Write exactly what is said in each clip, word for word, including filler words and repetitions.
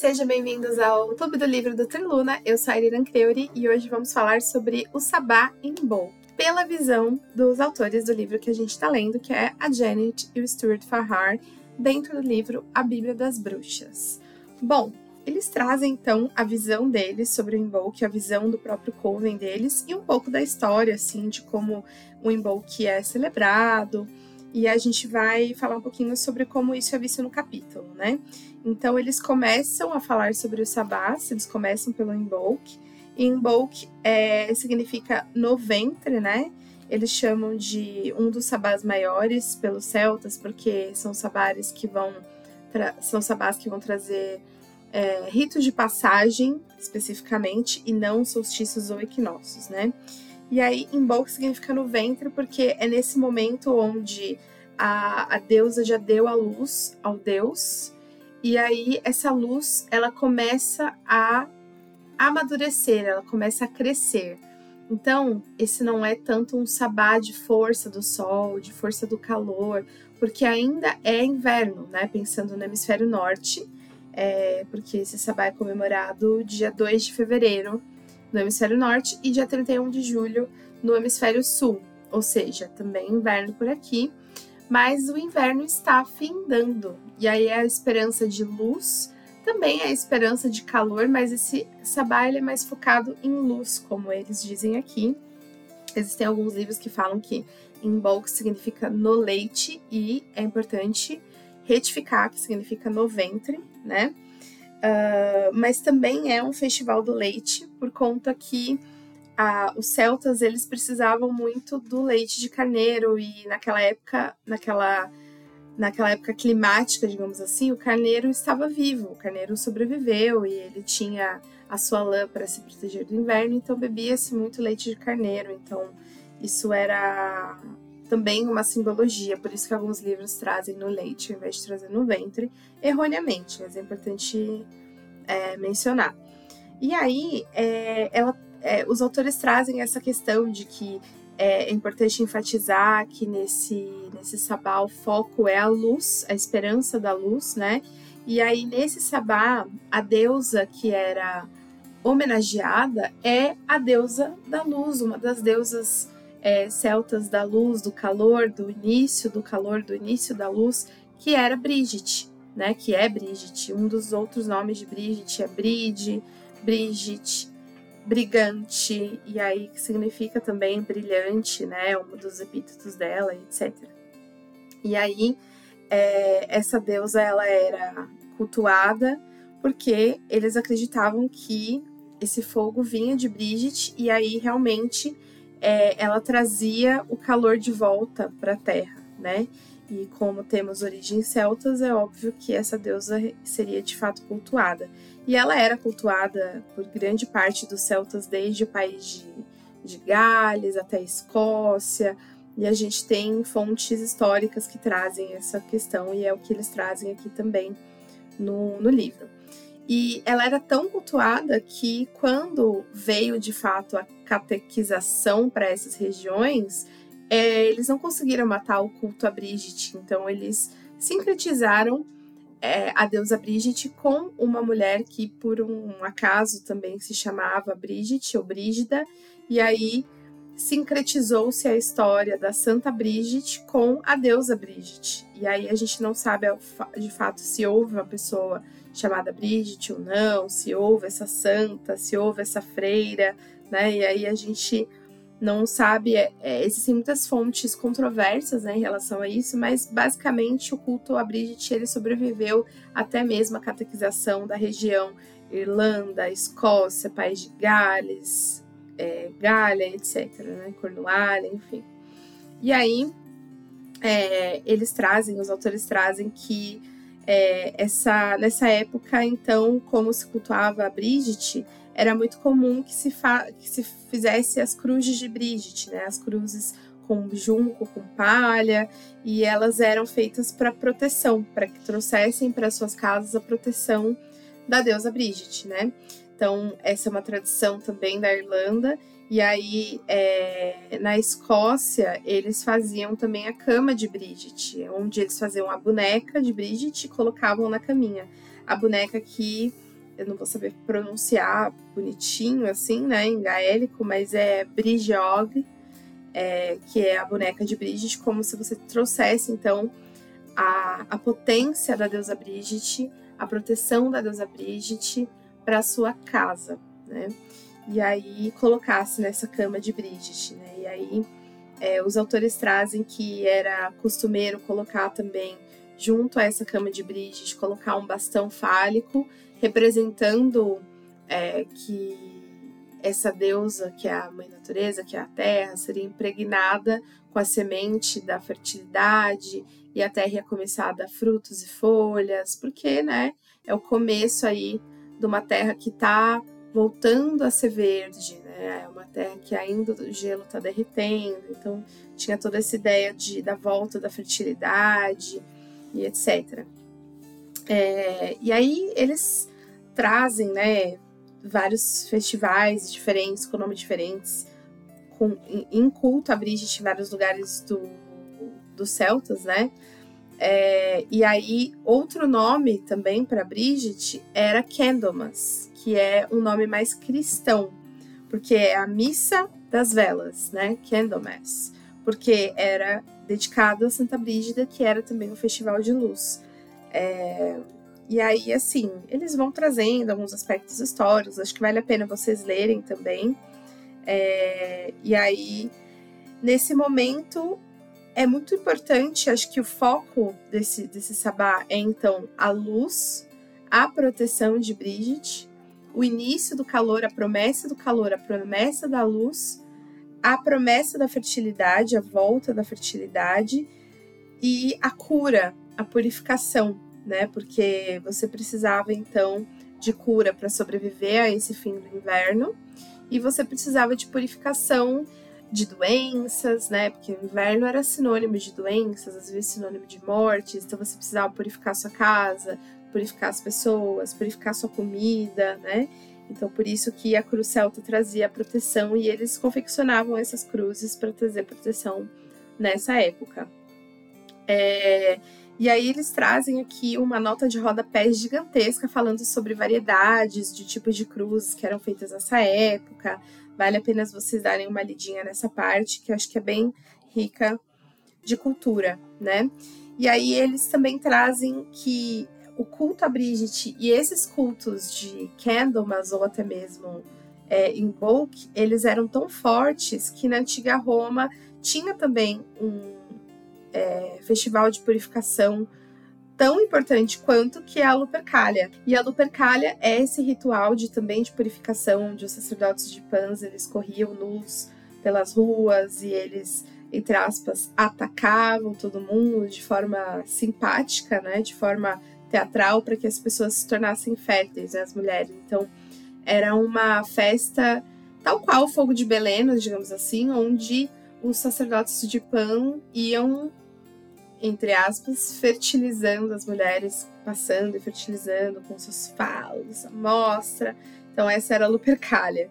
Sejam bem-vindos ao Clube do Livro do Triluna. Eu sou a Iriran Creuri e hoje vamos falar sobre o Sabá em Bow, pela visão dos autores do livro que a gente está lendo, que é a Janet e o Stuart Farrar, dentro do livro A Bíblia das Bruxas. Bom, eles trazem então a visão deles sobre o Imbolc, a visão do próprio coven deles e um pouco da história, assim, de como o Imbolc é celebrado. E a gente vai falar um pouquinho sobre como isso é visto no capítulo, né? Então, eles começam a falar sobre os sabás, eles começam pelo Imbolc. E Imbolc é, significa no ventre, né? Eles chamam de um dos sabás maiores pelos celtas, porque são sabás que vão, tra- são sabás que vão trazer é, ritos de passagem, especificamente, e não solstícios ou equinócios, né? E aí, Imbolc significa no ventre, porque é nesse momento onde a, a deusa já deu a luz ao deus, e aí essa luz, ela começa a amadurecer, ela começa a crescer. Então, esse não é tanto um sabá de força do sol, de força do calor, porque ainda é inverno, né? Pensando no hemisfério norte, é, porque esse sabá é comemorado dia dois de fevereiro, no hemisfério norte, e dia trinta e um de julho no hemisfério sul, ou seja, também inverno por aqui, mas o inverno está findando, e aí é a esperança de luz, também é a esperança de calor, mas esse sabá ele é mais focado em luz, como eles dizem aqui. Existem alguns livros que falam que Imbolc significa no leite, e é importante retificar que significa no ventre, né? Uh, mas também é um festival do leite, por conta que uh, os celtas eles precisavam muito do leite de carneiro, e naquela época, naquela, naquela época climática, digamos assim, o carneiro estava vivo, o carneiro sobreviveu e ele tinha a sua lã para se proteger do inverno, então bebia-se muito leite de carneiro, então isso era também uma simbologia, por isso que alguns livros trazem no leite ao invés de trazer no ventre, erroneamente, mas é importante é, mencionar. E aí, é, ela, é, os autores trazem essa questão de que é, é importante enfatizar que nesse, nesse sabá o foco é a luz, a esperança da luz, né? E aí, nesse sabá, a deusa que era homenageada é a deusa da luz, uma das deusas é, celtas da luz, do calor, do início do calor, do início da luz, que era Brigitte, né? Que é Brigitte. Um dos outros nomes de Brigitte é Bride, Brigitte, Brigante, e aí que significa também brilhante, né? Um dos epítetos dela, etcétera. E aí, é, essa deusa, ela era cultuada porque eles acreditavam que esse fogo vinha de Brigitte, e aí realmente é, ela trazia o calor de volta para a Terra, né? E como temos origens celtas, é óbvio que essa deusa seria de fato cultuada. E ela era cultuada por grande parte dos celtas, desde o país de, de Gales até a Escócia, e a gente tem fontes históricas que trazem essa questão, e é o que eles trazem aqui também no, no livro. E ela era tão cultuada que, quando veio de fato a catequização para essas regiões, é, eles não conseguiram matar o culto a Brigitte, então eles sincretizaram é, a deusa Brigitte com uma mulher que, por um acaso, também se chamava Brigitte ou Brígida, e aí sincretizou-se a história da Santa Brigitte com a deusa Brigitte. E aí a gente não sabe de fato se houve uma pessoa chamada Brigitte ou não, se houve essa santa, se houve essa freira, né? E aí a gente não sabe, é, é, existem muitas fontes controversas, né, em relação a isso, mas basicamente o culto a Brigitte ele sobreviveu até mesmo a catequização da região Irlanda, Escócia, País de Gales, é, Gália, etcétera, né, Cornualha, enfim. E aí é, eles trazem, os autores trazem que é, essa, nessa época, então, como se cultuava a Brigitte, era muito comum que se, fa- que se fizesse as cruzes de Brigitte, né? As cruzes com junco, com palha, e elas eram feitas para proteção, para que trouxessem para suas casas a proteção da deusa Brigitte, né? Então, essa é uma tradição também da Irlanda. E aí, é, na Escócia, eles faziam também a cama de Brigitte, onde eles faziam a boneca de Brigitte e colocavam na caminha. A boneca que eu não vou saber pronunciar bonitinho assim, né, em gaélico, mas é Brigiogue, é, que é a boneca de Brígide, como se você trouxesse, então, a, a potência da deusa Brígide, a proteção da deusa Brígide para a sua casa, né? E aí colocasse nessa cama de Brígide, né? E aí é, os autores trazem que era costumeiro colocar também, junto a essa cama de Brígide, colocar um bastão fálico, representando é, que essa deusa, que é a mãe natureza, que é a terra, seria impregnada com a semente da fertilidade, e a terra ia começar a dar frutos e folhas, porque, né, é o começo aí de uma terra que está voltando a ser verde, né? É uma terra que ainda o gelo está derretendo, então tinha toda essa ideia de, da volta da fertilidade e etcétera. É, e aí eles trazem, né, vários festivais diferentes, com nomes diferentes, com, em, em culto a Brígide em vários lugares do, dos celtas, né? É, e aí, outro nome também para Brígide era Candlemas, que é um nome mais cristão, porque é a missa das velas, né? Candlemas, porque era dedicado a Santa Brígida, que era também um festival de luz. É, e aí, assim, eles vão trazendo alguns aspectos históricos, acho que vale a pena vocês lerem também. É, e aí, nesse momento, é muito importante, acho que o foco desse, desse sabá é, então, a luz, a proteção de Brígide, o início do calor, a promessa do calor, a promessa da luz, a promessa da fertilidade, a volta da fertilidade e a cura, a purificação, né? Porque você precisava, então, de cura para sobreviver a esse fim do inverno e você precisava de purificação de doenças, né? Porque o inverno era sinônimo de doenças, às vezes sinônimo de mortes, então você precisava purificar sua casa, purificar as pessoas, purificar sua comida, né? Então, por isso que a cruz celta trazia a proteção e eles confeccionavam essas cruzes para trazer proteção nessa época. É, e aí eles trazem aqui uma nota de rodapé gigantesca falando sobre variedades de tipos de cruzes que eram feitas nessa época. Vale a pena vocês darem uma lidinha nessa parte, que eu acho que é bem rica de cultura, né? E aí eles também trazem que o culto a Brígide e esses cultos de Candlemas, ou até mesmo é, Imbolc, eles eram tão fortes que na antiga Roma tinha também um é, festival de purificação tão importante quanto que é a Lupercalia. E a Lupercalia é esse ritual de, também de purificação, onde os sacerdotes de Pans, eles corriam nus pelas ruas e eles, entre aspas, atacavam todo mundo de forma simpática, né, de forma teatral, para que as pessoas se tornassem férteis, né, as mulheres. Então, era uma festa tal qual o Fogo de Belém, digamos assim, onde os sacerdotes de Pan iam, entre aspas, fertilizando as mulheres, passando e fertilizando com seus falos, amostra. Então essa era a Lupercalia.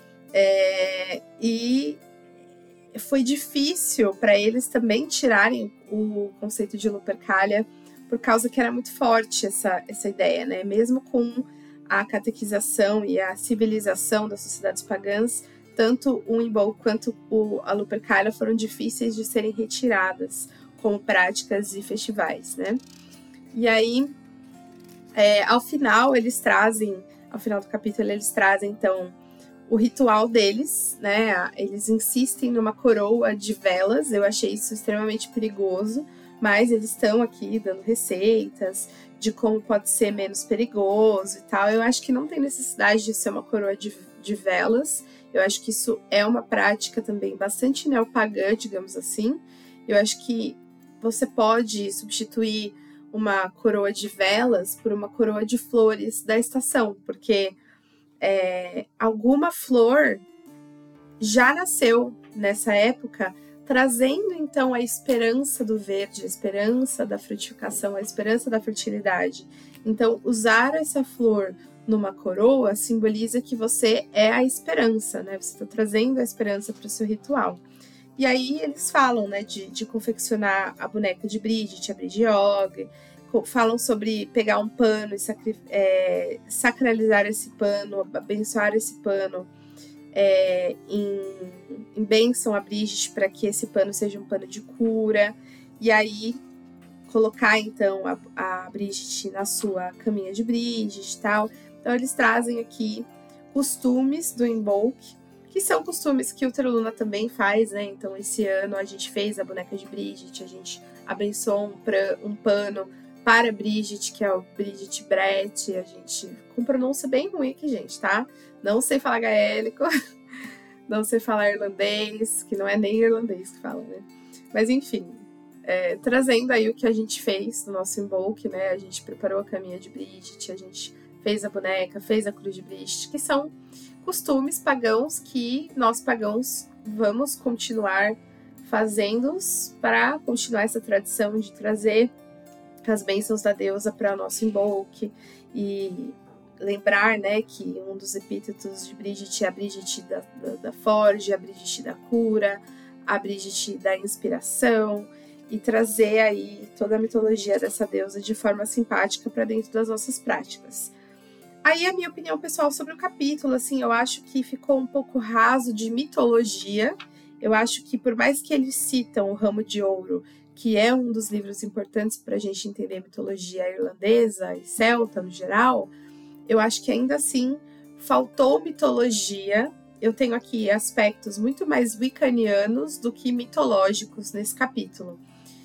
É, e foi difícil para eles também tirarem o conceito de Lupercalia, por causa que era muito forte essa, essa ideia, né? Mesmo com a catequização e a civilização das sociedades pagãs, tanto o Imbolc quanto o, a Lupercalia foram difíceis de serem retiradas como práticas e festivais, né? E aí, é, ao final, eles trazem, ao final do capítulo, eles trazem, então, o ritual deles, né? Eles insistem numa coroa de velas, eu achei isso extremamente perigoso, mas eles estão aqui dando receitas de como pode ser menos perigoso e tal. Eu acho que não tem necessidade de ser uma coroa de, de velas, eu acho que isso é uma prática também bastante neopagã, digamos assim. Eu acho que você pode substituir uma coroa de velas por uma coroa de flores da estação, porque é, alguma flor já nasceu nessa época, trazendo então a esperança do verde, a esperança da frutificação, a esperança da fertilidade. Então, usar essa flor numa coroa simboliza que você é a esperança, né? Você está trazendo a esperança para o seu ritual. E aí eles falam, né, de, de confeccionar a boneca de Brígide, a Brigiogue, falam sobre pegar um pano e sacri- é, sacralizar esse pano, abençoar esse pano é, em, em bênção a Bridget, para que esse pano seja um pano de cura. E aí colocar então a, a Bridget na sua caminha de Bridget e tal. Então eles trazem aqui costumes do Imbolc, que são costumes que o Terluna também faz, né? Então esse ano a gente fez a boneca de Bridget, a gente abençoou um, pra, um pano para Bridget, que é o Bridget Brett. A gente, com pronúncia bem ruim aqui, gente, tá? Não sei falar gaélico, não sei falar irlandês, que não é nem irlandês que fala, né? Mas enfim, é, trazendo aí o que a gente fez no nosso Imbolc, né? A gente preparou a caminha de Bridget, a gente fez a boneca, fez a cruz de Bridget, que são costumes pagãos que nós pagãos vamos continuar fazendo-os para continuar essa tradição de trazer as bênçãos da deusa para o nosso Imbolc e lembrar, né, que um dos epítetos de Bridget é a Bridget da, da, da Forge, a Bridget da cura, a Bridget da inspiração, e trazer aí toda a mitologia dessa deusa de forma simpática para dentro das nossas práticas. Aí a minha opinião pessoal sobre o capítulo, assim, eu acho que ficou um pouco raso de mitologia. Eu acho que por mais que eles citam o Ramo de Ouro, que é um dos livros importantes para a gente entender a mitologia irlandesa e celta no geral, eu acho que ainda assim faltou mitologia. Eu tenho aqui aspectos muito mais wiccanianos do que mitológicos nesse capítulo.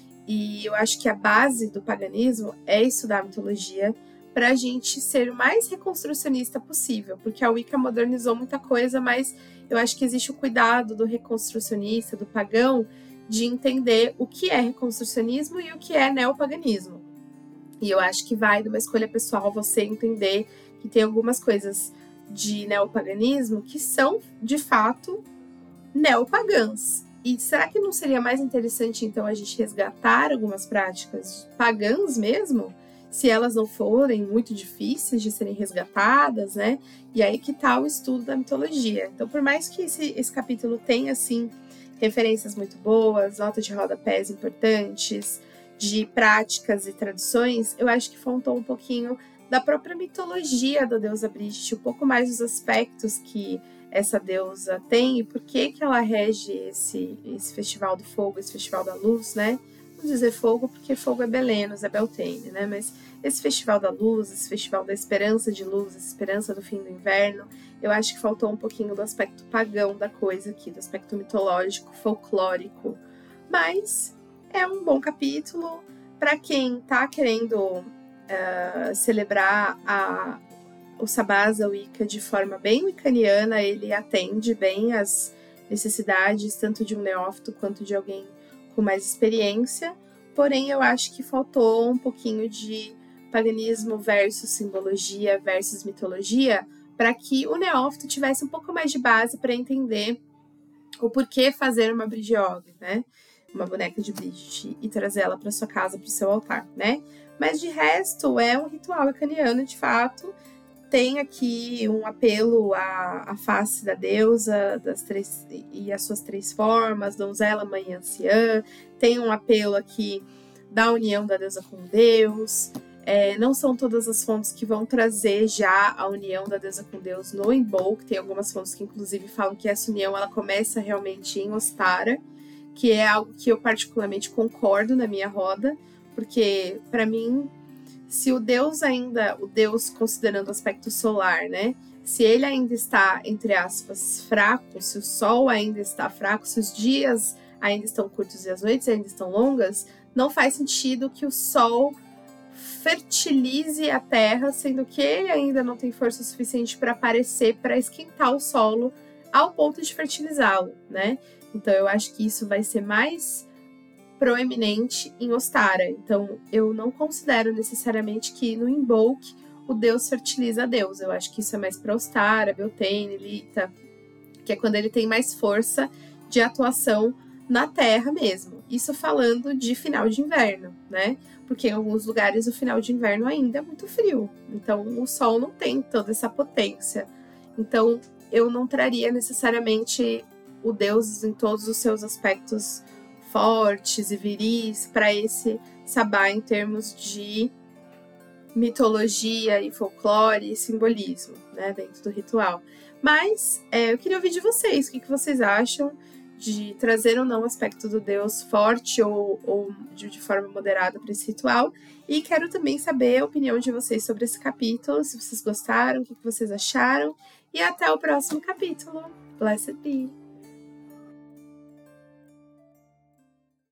E eu acho que a base do paganismo é estudar a mitologia para a gente ser o mais reconstrucionista possível, porque a Wicca modernizou muita coisa, mas eu acho que existe o cuidado do reconstrucionista, do pagão, de entender o que é reconstrucionismo e o que é neopaganismo. E eu acho que vai de uma escolha pessoal você entender que tem algumas coisas de neopaganismo que são, de fato, neopagãs. E será que não seria mais interessante, então, a gente resgatar algumas práticas pagãs mesmo? Se elas não forem muito difíceis de serem resgatadas, né? E aí que tá o estudo da mitologia. Então, por mais que esse, esse capítulo tenha, assim, referências muito boas, notas de rodapés importantes, de práticas e tradições, eu acho que faltou um pouquinho da própria mitologia da deusa Bridget, um pouco mais dos aspectos que essa deusa tem e por que que ela rege esse, esse festival do fogo, esse festival da luz, né? Vou dizer fogo porque fogo é Belenos, é Beltane, né? Mas esse festival da luz, esse festival da esperança de luz, essa esperança do fim do inverno, eu acho que faltou um pouquinho do aspecto pagão da coisa aqui, do aspecto mitológico, folclórico. Mas é um bom capítulo para quem tá querendo uh, celebrar a, o Sabás, a Wicca, de forma bem wiccaniana. Ele atende bem às necessidades tanto de um neófito quanto de alguém com mais experiência, porém eu acho que faltou um pouquinho de paganismo versus simbologia versus mitologia para que o neófito tivesse um pouco mais de base para entender o porquê fazer uma Bridgeog, né? Uma boneca de Bridget e trazer ela para sua casa, para o seu altar, né? Mas de resto é um ritual wiccaniano de fato. Tem aqui um apelo à, à face da deusa das três, e as suas três formas, donzela, mãe e anciã. Tem um apelo aqui da união da deusa com Deus. É, não são todas as fontes que vão trazer já a união da deusa com Deus no Imbolc. Tem algumas fontes que inclusive falam que essa união ela começa realmente em Ostara, que é algo que eu particularmente concordo na minha roda, porque para mim, se o Deus ainda, o Deus considerando o aspecto solar, né? Se ele ainda está, entre aspas, fraco, se o sol ainda está fraco, se os dias ainda estão curtos e as noites ainda estão longas, não faz sentido que o sol fertilize a terra, sendo que ele ainda não tem força suficiente para aparecer, para esquentar o solo ao ponto de fertilizá-lo, né? Então eu acho que isso vai ser mais proeminente em Ostara. Então, eu não considero necessariamente que no Imbolc o Deus fertiliza a deusa. Eu acho que isso é mais para Ostara, Beltane, Lita, que é quando ele tem mais força de atuação na Terra mesmo. Isso falando de final de inverno, né? Porque em alguns lugares o final de inverno ainda é muito frio. Então, o Sol não tem toda essa potência. Então, eu não traria necessariamente o Deus em todos os seus aspectos fortes e viris para esse sabá em termos de mitologia e folclore e simbolismo, né, dentro do ritual. Mas é, eu queria ouvir de vocês, o que, que vocês acham de trazer ou não o aspecto do deus forte ou, ou de, de forma moderada para esse ritual. E quero também saber a opinião de vocês sobre esse capítulo, se vocês gostaram, o que, que vocês acharam. E até o próximo capítulo. Blessed be!